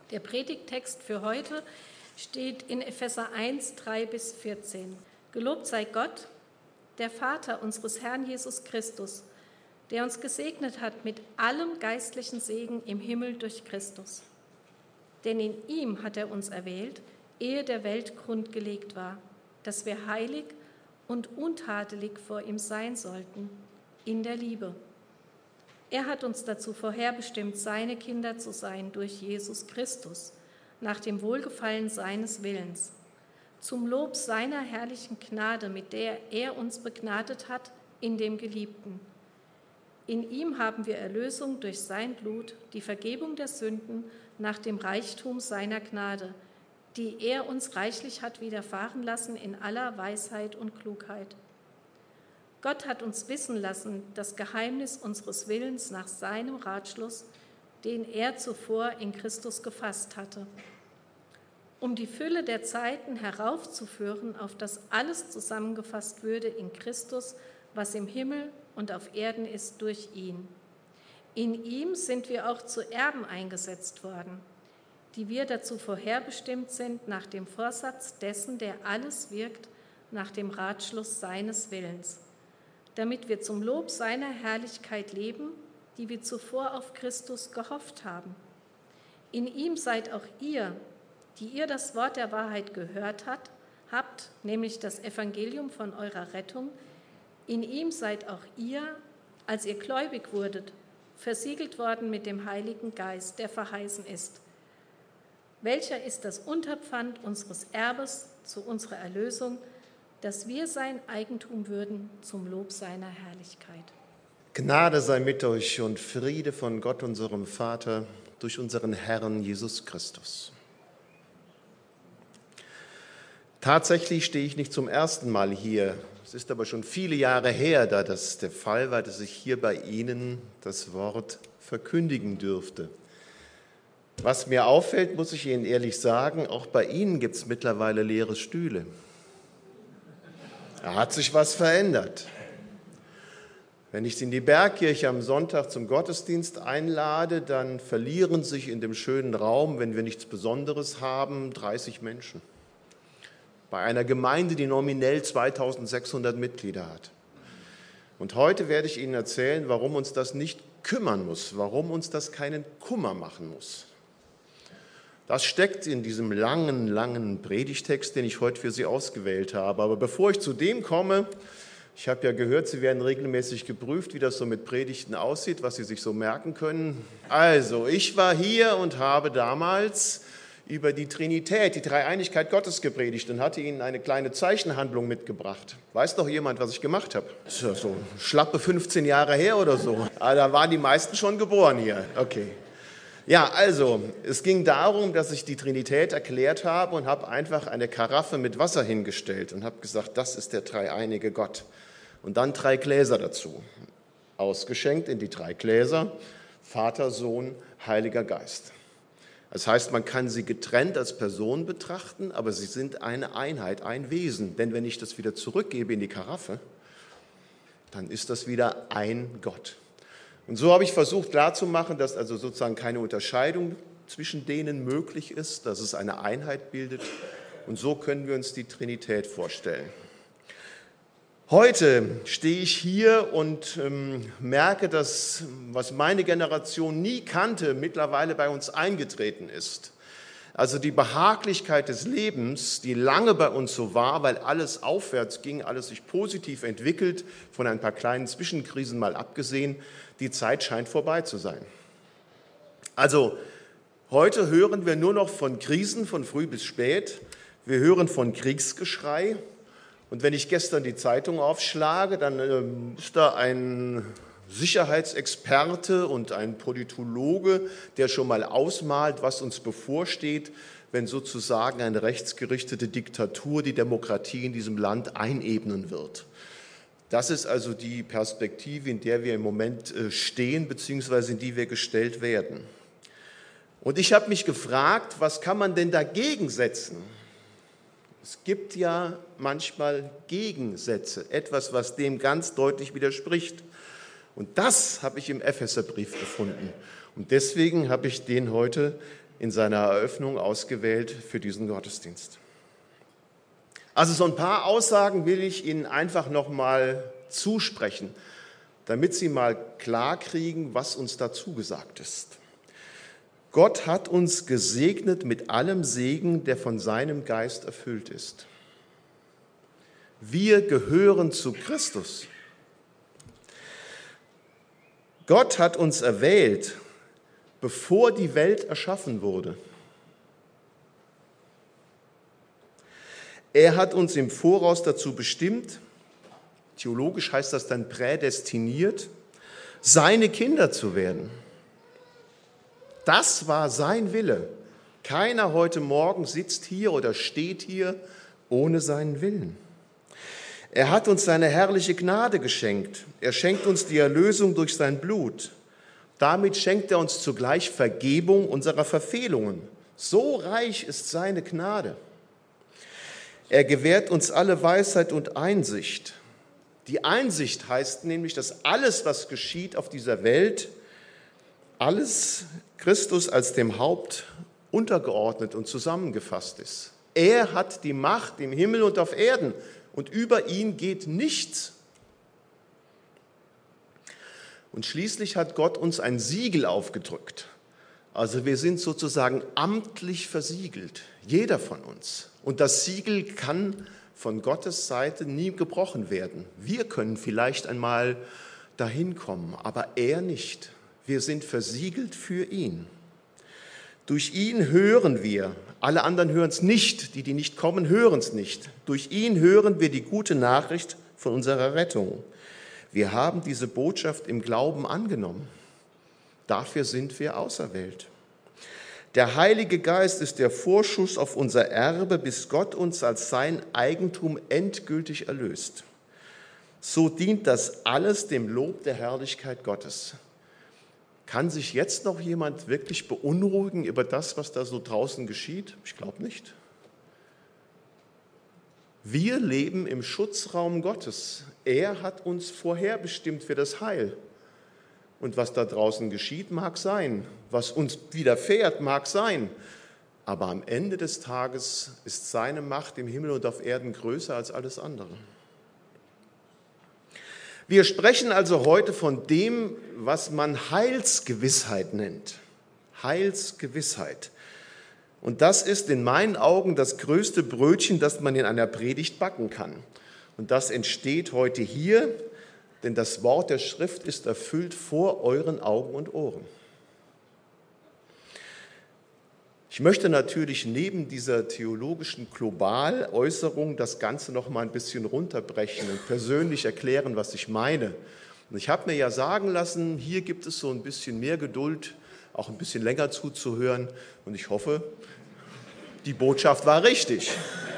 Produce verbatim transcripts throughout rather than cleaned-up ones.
Der Predigttext für heute steht in Epheser eins, drei bis vierzehn. Gelobt sei Gott, der Vater unseres Herrn Jesus Christus, der uns gesegnet hat mit allem geistlichen Segen im Himmel durch Christus. Denn in ihm hat er uns erwählt, ehe der Welt Grund gelegt war, dass wir heilig und untadelig vor ihm sein sollten, in der Liebe. Er hat uns dazu vorherbestimmt, seine Kinder zu sein durch Jesus Christus, nach dem Wohlgefallen seines Willens, zum Lob seiner herrlichen Gnade, mit der er uns begnadet hat in dem Geliebten. In ihm haben wir Erlösung durch sein Blut, die Vergebung der Sünden nach dem Reichtum seiner Gnade, die er uns reichlich hat widerfahren lassen in aller Weisheit und Klugheit. Gott hat uns wissen lassen, das Geheimnis unseres Willens nach seinem Ratschluss, den er zuvor in Christus gefasst hatte, um die Fülle der Zeiten heraufzuführen, auf das alles zusammengefasst würde in Christus, was im Himmel und auf Erden ist durch ihn. In ihm sind wir auch zu Erben eingesetzt worden, die wir dazu vorherbestimmt sind, nach dem Vorsatz dessen, der alles wirkt, nach dem Ratschluss seines Willens, damit wir zum Lob seiner Herrlichkeit leben, die wir zuvor auf Christus gehofft haben. In ihm seid auch ihr, die ihr das Wort der Wahrheit gehört hat, habt, nämlich das Evangelium von eurer Rettung, in ihm seid auch ihr, als ihr gläubig wurdet, versiegelt worden mit dem Heiligen Geist, der verheißen ist. Welcher ist das Unterpfand unseres Erbes zu unserer Erlösung, dass wir sein Eigentum würden zum Lob seiner Herrlichkeit. Gnade sei mit euch und Friede von Gott, unserem Vater, durch unseren Herrn Jesus Christus. Tatsächlich stehe ich nicht zum ersten Mal hier. Es ist aber schon viele Jahre her, da das der Fall war, dass ich hier bei Ihnen das Wort verkündigen dürfte. Was mir auffällt, muss ich Ihnen ehrlich sagen, auch bei Ihnen gibt es mittlerweile leere Stühle. Da hat sich was verändert. Wenn ich Sie in die Bergkirche am Sonntag zum Gottesdienst einlade, dann verlieren sich in dem schönen Raum, wenn wir nichts Besonderes haben, dreißig Menschen. Bei einer Gemeinde, die nominell zweitausendsechshundert Mitglieder hat. Und heute werde ich Ihnen erzählen, warum uns das nicht kümmern muss, warum uns das keinen Kummer machen muss. Das steckt in diesem langen, langen Predigtext, den ich heute für Sie ausgewählt habe. Aber bevor ich zu dem komme, ich habe ja gehört, Sie werden regelmäßig geprüft, wie das so mit Predigten aussieht, was Sie sich so merken können. Also, ich war hier und habe damals über die Trinität, die Dreieinigkeit Gottes gepredigt und hatte Ihnen eine kleine Zeichenhandlung mitgebracht. Weiß noch jemand, was ich gemacht habe? Das ist ja so schlappe fünfzehn Jahre her oder so. Aber da waren die meisten schon geboren hier. Okay. Ja, also, es ging darum, dass ich die Trinität erklärt habe und habe einfach eine Karaffe mit Wasser hingestellt und habe gesagt, das ist der dreieinige Gott. Und dann drei Gläser dazu, ausgeschenkt in die drei Gläser, Vater, Sohn, Heiliger Geist. Das heißt, man kann sie getrennt als Person betrachten, aber sie sind eine Einheit, ein Wesen. Denn wenn ich das wieder zurückgebe in die Karaffe, dann ist das wieder ein Gott. Und so habe ich versucht klarzumachen, dass also sozusagen keine Unterscheidung zwischen denen möglich ist, dass es eine Einheit bildet. Und so können wir uns die Trinität vorstellen. Heute stehe ich hier und ähm, merke, dass, was meine Generation nie kannte, mittlerweile bei uns eingetreten ist. Also die Behaglichkeit des Lebens, die lange bei uns so war, weil alles aufwärts ging, alles sich positiv entwickelt, von ein paar kleinen Zwischenkrisen mal abgesehen, die Zeit scheint vorbei zu sein. Also heute hören wir nur noch von Krisen von früh bis spät. Wir hören von Kriegsgeschrei. Und wenn ich gestern die Zeitung aufschlage, dann ist da ein Sicherheitsexperte und ein Politologe, der schon mal ausmalt, was uns bevorsteht, wenn sozusagen eine rechtsgerichtete Diktatur die Demokratie in diesem Land einebnen wird. Das ist also die Perspektive, in der wir im Moment stehen, beziehungsweise in die wir gestellt werden. Und ich habe mich gefragt, was kann man denn dagegen setzen? Es gibt ja manchmal Gegensätze, etwas, was dem ganz deutlich widerspricht. Und das habe ich im Epheserbrief gefunden. Und deswegen habe ich den heute in seiner Eröffnung ausgewählt für diesen Gottesdienst. Also so ein paar Aussagen will ich Ihnen einfach noch mal zusprechen, damit Sie mal klar kriegen, was uns dazu gesagt ist. Gott hat uns gesegnet mit allem Segen, der von seinem Geist erfüllt ist. Wir gehören zu Christus. Gott hat uns erwählt, bevor die Welt erschaffen wurde. Er hat uns im Voraus dazu bestimmt, theologisch heißt das dann prädestiniert, seine Kinder zu werden. Das war sein Wille. Keiner heute Morgen sitzt hier oder steht hier ohne seinen Willen. Er hat uns seine herrliche Gnade geschenkt. Er schenkt uns die Erlösung durch sein Blut. Damit schenkt er uns zugleich Vergebung unserer Verfehlungen. So reich ist seine Gnade. Er gewährt uns alle Weisheit und Einsicht. Die Einsicht heißt nämlich, dass alles, was geschieht auf dieser Welt, alles Christus als dem Haupt untergeordnet und zusammengefasst ist. Er hat die Macht im Himmel und auf Erden und über ihn geht nichts. Und schließlich hat Gott uns ein Siegel aufgedrückt. Also wir sind sozusagen amtlich versiegelt, jeder von uns. Und das Siegel kann von Gottes Seite nie gebrochen werden. Wir können vielleicht einmal dahin kommen, aber er nicht. Wir sind versiegelt für ihn. Durch ihn hören wir, alle anderen hören es nicht, die, die nicht kommen, hören es nicht. Durch ihn hören wir die gute Nachricht von unserer Rettung. Wir haben diese Botschaft im Glauben angenommen. Dafür sind wir auserwählt. Der Heilige Geist ist der Vorschuss auf unser Erbe, bis Gott uns als sein Eigentum endgültig erlöst. So dient das alles dem Lob der Herrlichkeit Gottes. Kann sich jetzt noch jemand wirklich beunruhigen über das, was da so draußen geschieht? Ich glaube nicht. Wir leben im Schutzraum Gottes. Er hat uns vorherbestimmt für das Heil. Und was da draußen geschieht, mag sein. Was uns widerfährt, mag sein. Aber am Ende des Tages ist seine Macht im Himmel und auf Erden größer als alles andere. Wir sprechen also heute von dem, was man Heilsgewissheit nennt. Heilsgewissheit. Und das ist in meinen Augen das größte Brötchen, das man in einer Predigt backen kann. Und das entsteht heute hier, denn das Wort der Schrift ist erfüllt vor euren Augen und Ohren. Ich möchte natürlich neben dieser theologischen Globaläußerung das Ganze noch mal ein bisschen runterbrechen und persönlich erklären, was ich meine. Und ich habe mir ja sagen lassen, hier gibt es so ein bisschen mehr Geduld, auch ein bisschen länger zuzuhören. Und ich hoffe, die Botschaft war richtig.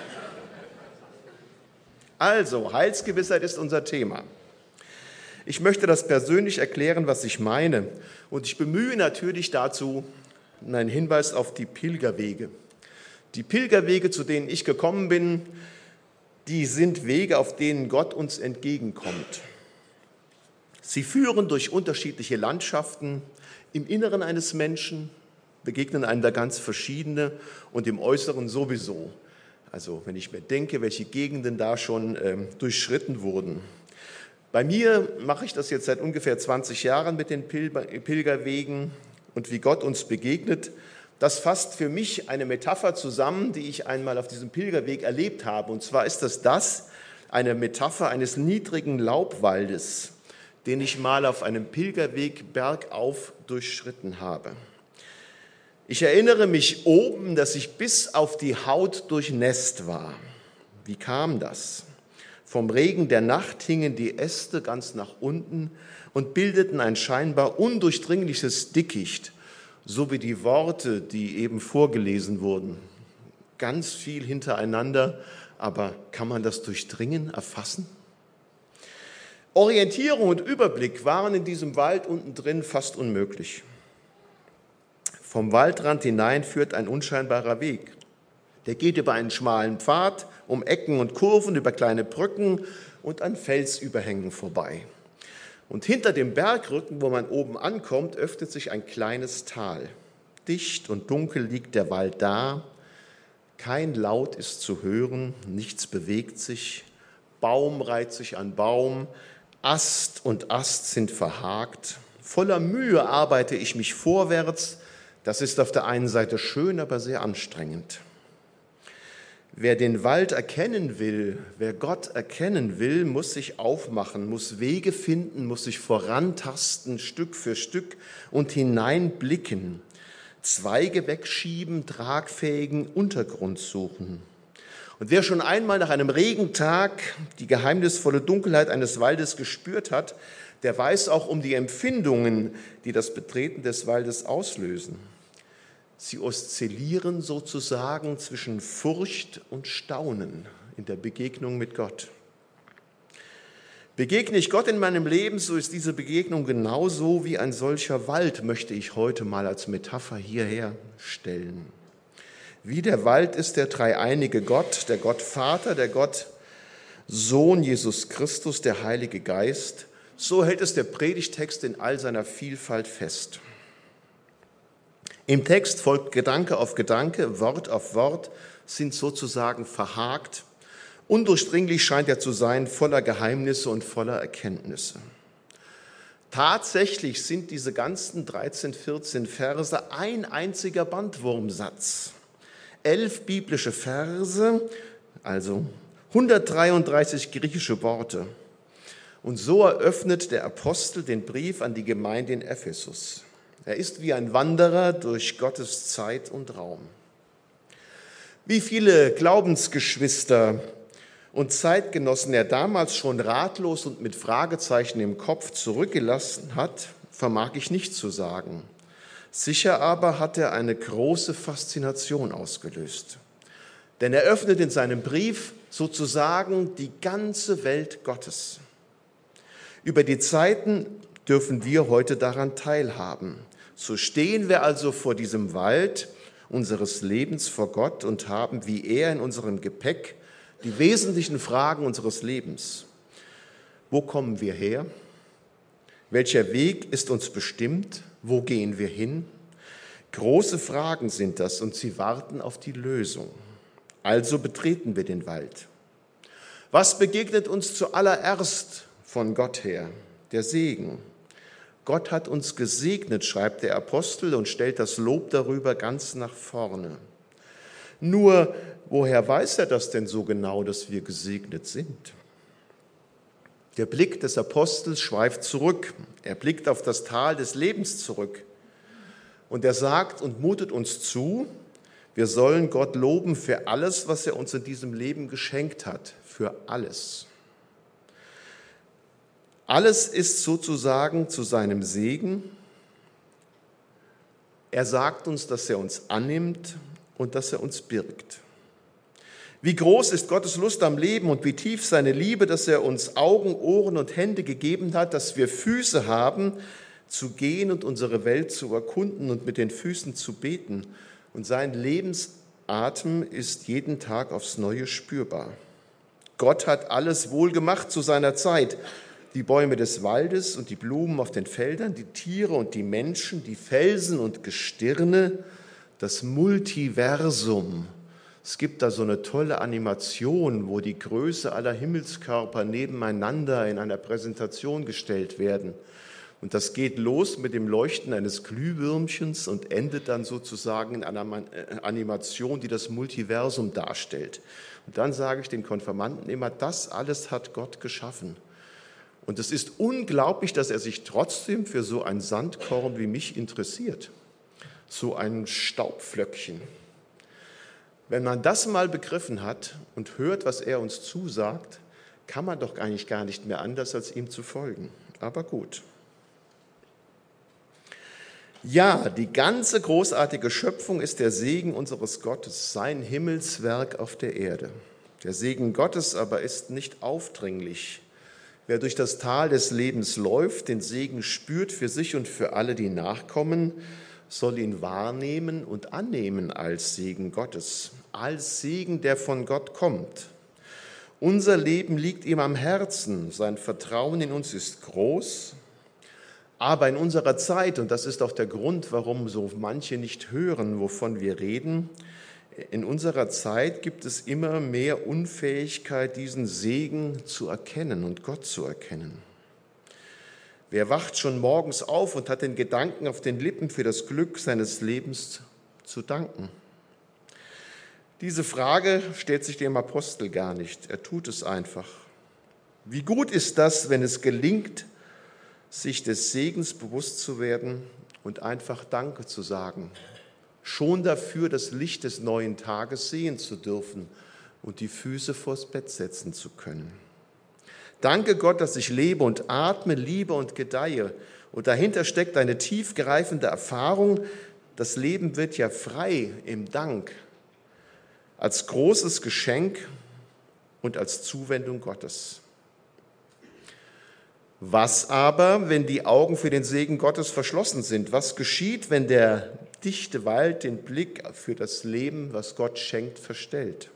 Also, Heilsgewissheit ist unser Thema. Ich möchte das persönlich erklären, was ich meine. Und ich bemühe natürlich dazu einen Hinweis auf die Pilgerwege. Die Pilgerwege, zu denen ich gekommen bin, die sind Wege, auf denen Gott uns entgegenkommt. Sie führen durch unterschiedliche Landschaften. Im Inneren eines Menschen begegnen einem da ganz verschiedene und im Äußeren sowieso. Also wenn ich mir denke, welche Gegenden da schon äh, durchschritten wurden. Bei mir mache ich das jetzt seit ungefähr zwanzig Jahren mit den Pilgerwegen. Und wie Gott uns begegnet, das fasst für mich eine Metapher zusammen, die ich einmal auf diesem Pilgerweg erlebt habe. Und zwar ist das das, eine Metapher eines niedrigen Laubwaldes, den ich mal auf einem Pilgerweg bergauf durchschritten habe. Ich erinnere mich oben, dass ich bis auf die Haut durchnässt war. Wie kam das? Vom Regen der Nacht hingen die Äste ganz nach unten und bildeten ein scheinbar undurchdringliches Dickicht, so wie die Worte, die eben vorgelesen wurden. Ganz viel hintereinander, aber kann man das durchdringen, erfassen? Orientierung und Überblick waren in diesem Wald unten drin fast unmöglich. Vom Waldrand hinein führt ein unscheinbarer Weg. Der geht über einen schmalen Pfad, um Ecken und Kurven, über kleine Brücken und an Felsüberhängen vorbei. Und hinter dem Bergrücken, wo man oben ankommt, öffnet sich ein kleines Tal. dicht und dunkel liegt der Wald da. Kein Laut ist zu hören, nichts bewegt sich. Baum reiht sich an Baum, Ast und Ast sind verhakt. Voller Mühe arbeite ich mich vorwärts. Das ist auf der einen Seite schön, aber sehr anstrengend. Wer den Wald erkennen will, wer Gott erkennen will, muss sich aufmachen, muss Wege finden, muss sich vorantasten, Stück für Stück und hineinblicken, Zweige wegschieben, tragfähigen Untergrund suchen. Und wer schon einmal nach einem Regentag die geheimnisvolle Dunkelheit eines Waldes gespürt hat, der weiß auch um die Empfindungen, die das Betreten des Waldes auslösen. Sie oszillieren sozusagen zwischen Furcht und Staunen in der Begegnung mit Gott. Begegne ich Gott in meinem Leben, so ist diese Begegnung genauso wie ein solcher Wald, möchte ich heute mal als Metapher hierher stellen. Wie der Wald ist der dreieinige Gott, der Gott Vater, der Gott Sohn Jesus Christus, der Heilige Geist. So hält es der Predigtext in all seiner Vielfalt fest. Im Text folgt Gedanke auf Gedanke, Wort auf Wort, sind sozusagen verhakt. Undurchdringlich scheint er zu sein, voller Geheimnisse und voller Erkenntnisse. Tatsächlich sind diese ganzen dreizehn, vierzehn Verse ein einziger Bandwurmsatz. Elf biblische Verse, also hundertdreiunddreißig griechische Worte. Und so eröffnet der Apostel den Brief an die Gemeinde in Ephesus. Er ist wie ein Wanderer durch Gottes Zeit und Raum. Wie viele Glaubensgeschwister und Zeitgenossen er damals schon ratlos und mit Fragezeichen im Kopf zurückgelassen hat, vermag ich nicht zu sagen. Sicher aber hat er eine große Faszination ausgelöst. Denn er öffnet in seinem Brief sozusagen die ganze Welt Gottes. Über die Zeiten dürfen wir heute daran teilhaben. So stehen wir also vor diesem Wald unseres Lebens vor Gott und haben wie er in unserem Gepäck die wesentlichen Fragen unseres Lebens. Wo kommen wir her? Welcher Weg ist uns bestimmt? Wo gehen wir hin? Große Fragen sind das und sie warten auf die Lösung. Also betreten wir den Wald. Was begegnet uns zuallererst von Gott her? Der Segen. Gott hat uns gesegnet, schreibt der Apostel und stellt das Lob darüber ganz nach vorne. Nur, woher weiß er das denn so genau, dass wir gesegnet sind? Der Blick des Apostels schweift zurück. Er blickt auf das Tal des Lebens zurück. Und er sagt und mutet uns zu, wir sollen Gott loben für alles, was er uns in diesem Leben geschenkt hat. Für alles. Alles ist sozusagen zu seinem Segen. Er sagt uns, dass er uns annimmt und dass er uns birgt. Wie groß ist Gottes Lust am Leben und wie tief seine Liebe, dass er uns Augen, Ohren und Hände gegeben hat, dass wir Füße haben, zu gehen und unsere Welt zu erkunden und mit den Füßen zu beten. Und sein Lebensatem ist jeden Tag aufs Neue spürbar. Gott hat alles wohl gemacht zu seiner Zeit. Die Bäume des Waldes und die Blumen auf den Feldern, die Tiere und die Menschen, die Felsen und Gestirne, das Multiversum. Es gibt da so eine tolle Animation, wo die Größe aller Himmelskörper nebeneinander in einer Präsentation gestellt werden. Und das geht los mit dem Leuchten eines Glühwürmchens und endet dann sozusagen in einer Animation, die das Multiversum darstellt. Und dann sage ich den Konfirmanden immer, das alles hat Gott geschaffen. Und es ist unglaublich, dass er sich trotzdem für so ein Sandkorn wie mich interessiert. So ein Staubflöckchen. Wenn man das mal begriffen hat und hört, was er uns zusagt, kann man doch eigentlich gar nicht mehr anders, als ihm zu folgen. Aber gut. Ja, die ganze großartige Schöpfung ist der Segen unseres Gottes, sein Himmelswerk auf der Erde. Der Segen Gottes aber ist nicht aufdringlich. Wer durch das Tal des Lebens läuft, den Segen spürt für sich und für alle, die nachkommen, soll ihn wahrnehmen und annehmen als Segen Gottes, als Segen, der von Gott kommt. Unser Leben liegt ihm am Herzen, sein Vertrauen in uns ist groß, Aber in unserer Zeit, und das ist auch der Grund, warum so manche nicht hören, wovon wir reden, in unserer Zeit gibt es immer mehr Unfähigkeit, diesen Segen zu erkennen und Gott zu erkennen. Wer wacht schon morgens auf und hat den Gedanken auf den Lippen, für das Glück seines Lebens zu danken? Diese Frage stellt sich dem Apostel gar nicht. Er tut es einfach. Wie gut ist das, wenn es gelingt, sich des Segens bewusst zu werden und einfach Danke zu sagen. Schon dafür, das Licht des neuen Tages sehen zu dürfen und die Füße vors Bett setzen zu können. Danke Gott, dass ich lebe und atme, liebe und gedeihe. Und dahinter steckt eine tiefgreifende Erfahrung. Das Leben wird ja frei im Dank, als großes Geschenk und als Zuwendung Gottes. Was aber, wenn die Augen für den Segen Gottes verschlossen sind? Was geschieht, wenn der dichte Wald den Blick für das Leben, was Gott schenkt, verstellt?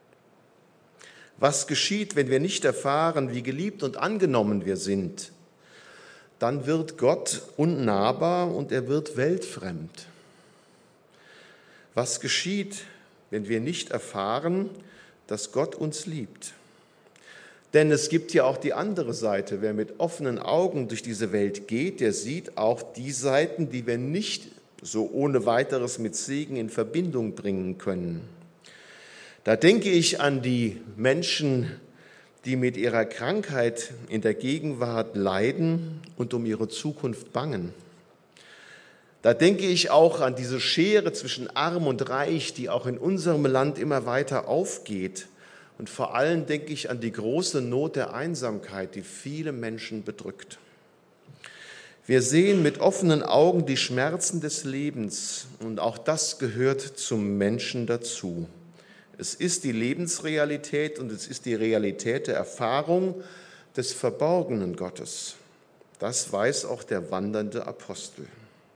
Was geschieht, wenn wir nicht erfahren, wie geliebt und angenommen wir sind? Dann wird Gott unnahbar und er wird weltfremd. Was geschieht, wenn wir nicht erfahren, dass Gott uns liebt? Denn es gibt ja auch die andere Seite. Wer mit offenen Augen durch diese Welt geht, der sieht auch die Seiten, die wir nicht so ohne weiteres mit Segen in Verbindung bringen können. Da denke ich an die Menschen, die mit ihrer Krankheit in der Gegenwart leiden und um ihre Zukunft bangen. Da denke ich auch an diese Schere zwischen Arm und Reich, die auch in unserem Land immer weiter aufgeht. Und vor allem denke ich an die große Not der Einsamkeit, die viele Menschen bedrückt. Wir sehen mit offenen Augen die Schmerzen des Lebens und auch das gehört zum Menschen dazu. Es ist die Lebensrealität und es ist die Realität der Erfahrung des verborgenen Gottes. Das weiß auch der wandernde Apostel.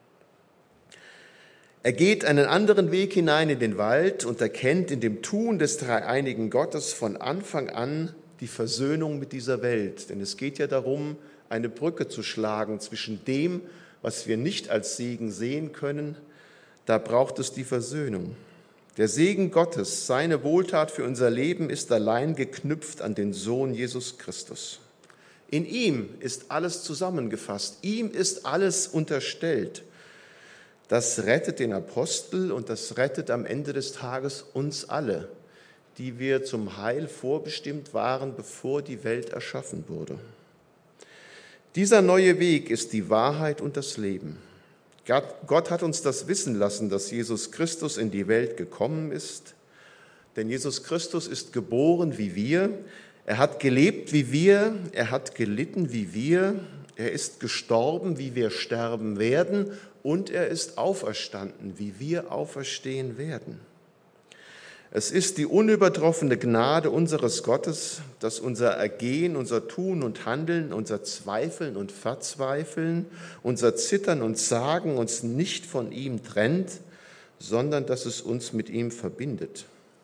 Er geht einen anderen Weg hinein in den Wald und erkennt in dem Tun des dreieinigen Gottes von Anfang an die Versöhnung mit dieser Welt. Denn es geht ja darum, eine Brücke zu schlagen zwischen dem, was wir nicht als Segen sehen können. Da braucht es die Versöhnung. Der Segen Gottes, seine Wohltat für unser Leben ist allein geknüpft an den Sohn Jesus Christus. In ihm ist alles zusammengefasst, ihm ist alles unterstellt. Das rettet den Apostel und das rettet am Ende des Tages uns alle, die wir zum Heil vorbestimmt waren, bevor die Welt erschaffen wurde. Dieser neue Weg ist die Wahrheit und das Leben. Gott hat uns das wissen lassen, dass Jesus Christus in die Welt gekommen ist. Denn Jesus Christus ist geboren wie wir, er hat gelebt wie wir, er hat gelitten wie wir, er ist gestorben, wie wir sterben werden, und er ist auferstanden, wie wir auferstehen werden. Es ist die unübertroffene Gnade unseres Gottes, dass unser Ergehen, unser Tun und Handeln, unser Zweifeln und Verzweifeln, unser Zittern und Zagen uns nicht von ihm trennt, sondern dass es uns mit ihm verbindet.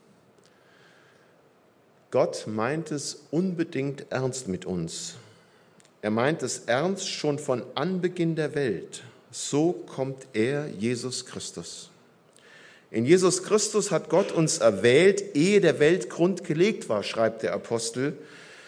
Gott meint es unbedingt ernst mit uns. Er meint es ernst schon von Anbeginn der Welt. So kommt er, Jesus Christus. In Jesus Christus hat Gott uns erwählt, ehe der Weltgrund gelegt war, schreibt der Apostel.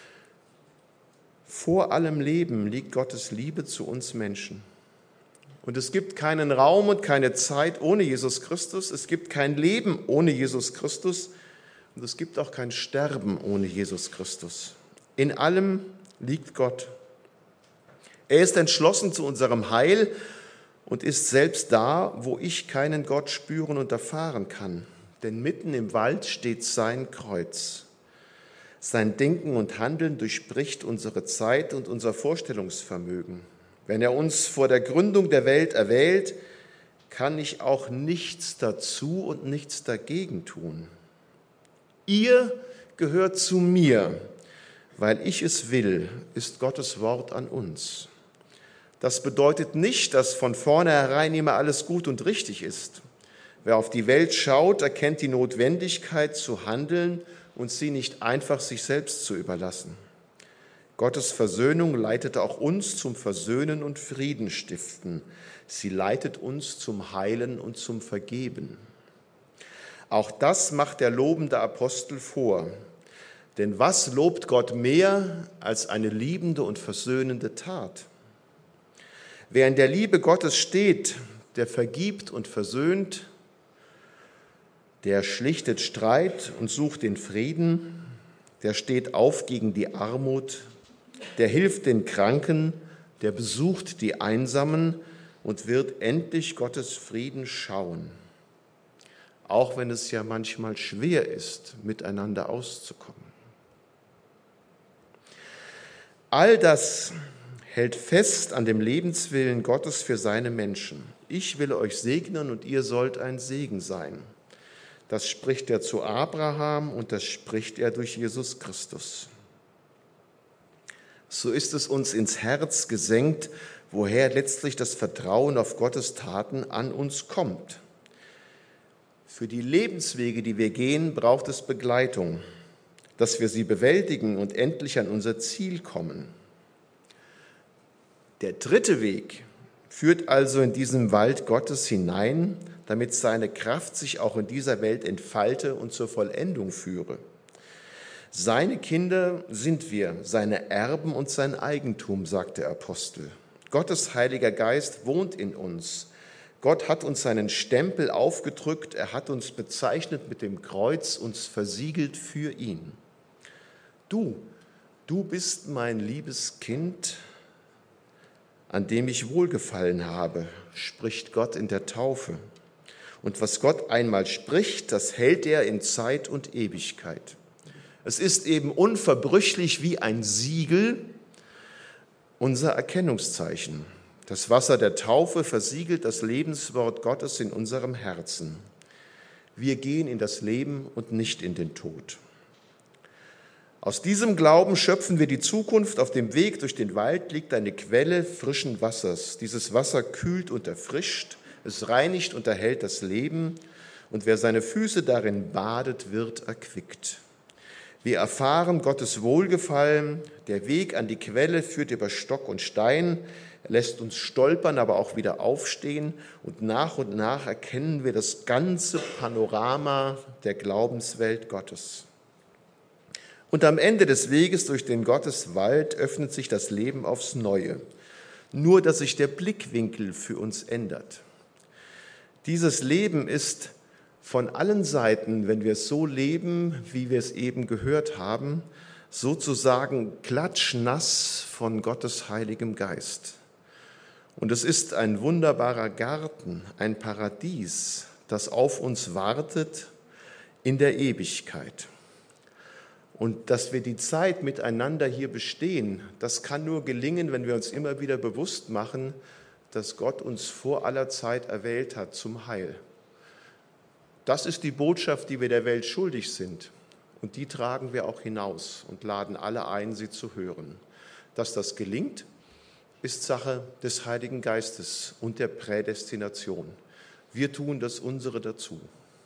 Vor allem Leben liegt Gottes Liebe zu uns Menschen. Und es gibt keinen Raum und keine Zeit ohne Jesus Christus. Es gibt kein Leben ohne Jesus Christus. Und es gibt auch kein Sterben ohne Jesus Christus. In allem liegt Gott. Er ist entschlossen zu unserem Heil und ist selbst da, wo ich keinen Gott spüren und erfahren kann. Denn mitten im Wald steht sein Kreuz. Sein Denken und Handeln durchbricht unsere Zeit und unser Vorstellungsvermögen. Wenn er uns vor der Gründung der Welt erwählt, kann ich auch nichts dazu und nichts dagegen tun. Ihr gehört zu mir, weil ich es will, ist Gottes Wort an uns. Das bedeutet nicht, dass von vornherein immer alles gut und richtig ist. Wer auf die Welt schaut, erkennt die Notwendigkeit zu handeln und sie nicht einfach sich selbst zu überlassen. Gottes Versöhnung leitet auch uns zum Versöhnen und Frieden stiften. Sie leitet uns zum Heilen und zum Vergeben. Auch das macht der lobende Apostel vor. Denn was lobt Gott mehr als eine liebende und versöhnende Tat? Wer in der Liebe Gottes steht, der vergibt und versöhnt, der schlichtet Streit und sucht den Frieden, der steht auf gegen die Armut, der hilft den Kranken, der besucht die Einsamen und wird endlich Gottes Frieden schauen. Auch wenn es ja manchmal schwer ist, miteinander auszukommen. All das hält fest an dem Lebenswillen Gottes für seine Menschen. Ich will euch segnen und ihr sollt ein Segen sein. Das spricht er zu Abraham und das spricht er durch Jesus Christus. So ist es uns ins Herz gesenkt, woher letztlich das Vertrauen auf Gottes Taten an uns kommt. Für die Lebenswege, die wir gehen, braucht es Begleitung, dass wir sie bewältigen und endlich an unser Ziel kommen. Der dritte Weg führt also in diesen Wald Gottes hinein, damit seine Kraft sich auch in dieser Welt entfalte und zur Vollendung führe. Seine Kinder sind wir, seine Erben und sein Eigentum, sagt der Apostel. Gottes Heiliger Geist wohnt in uns. Gott hat uns seinen Stempel aufgedrückt, er hat uns bezeichnet mit dem Kreuz, uns versiegelt für ihn. Du, du bist mein liebes Kind, an dem ich wohlgefallen habe, spricht Gott in der Taufe. Und was Gott einmal spricht, das hält er in Zeit und Ewigkeit. Es ist eben unverbrüchlich wie ein Siegel, unser Erkennungszeichen. Das Wasser der Taufe versiegelt das Lebenswort Gottes in unserem Herzen. Wir gehen in das Leben und nicht in den Tod. Aus diesem Glauben schöpfen wir die Zukunft. Auf dem Weg durch den Wald liegt eine Quelle frischen Wassers. Dieses Wasser kühlt und erfrischt, es reinigt und erhält das Leben. Und wer seine Füße darin badet, wird erquickt. Wir erfahren Gottes Wohlgefallen. Der Weg an die Quelle führt über Stock und Stein. Er lässt uns stolpern, aber auch wieder aufstehen. Und nach und nach erkennen wir das ganze Panorama der Glaubenswelt Gottes. Und am Ende des Weges durch den Gotteswald öffnet sich das Leben aufs Neue. Nur, dass sich der Blickwinkel für uns ändert. Dieses Leben ist von allen Seiten, wenn wir es so leben, wie wir es eben gehört haben, sozusagen klatschnass von Gottes Heiligem Geist. Und es ist ein wunderbarer Garten, ein Paradies, das auf uns wartet in der Ewigkeit. Und dass wir die Zeit miteinander hier bestehen, das kann nur gelingen, wenn wir uns immer wieder bewusst machen, dass Gott uns vor aller Zeit erwählt hat zum Heil. Das ist die Botschaft, die wir der Welt schuldig sind. Und die tragen wir auch hinaus und laden alle ein, sie zu hören. Dass das gelingt, ist Sache des Heiligen Geistes und der Prädestination. Wir tun das unsere dazu.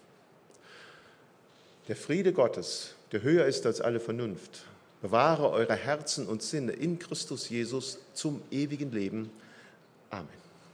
Der Friede Gottes, der höher ist als alle Vernunft, bewahre eure Herzen und Sinne in Christus Jesus zum ewigen Leben. Amen.